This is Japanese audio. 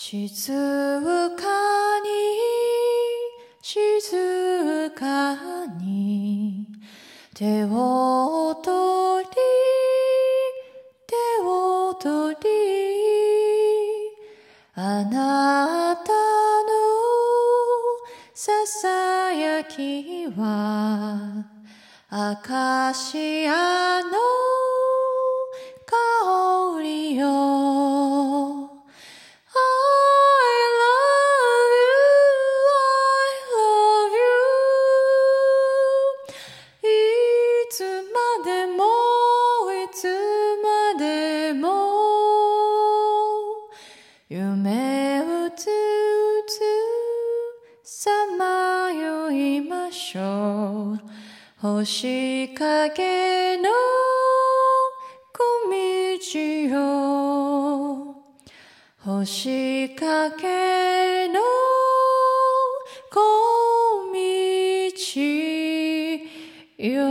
静かに静かに手を取り手を取りあなたのささやきはアカシアの香りよ夢うつうつさまよいましょう星影の小道よ星影の小道よ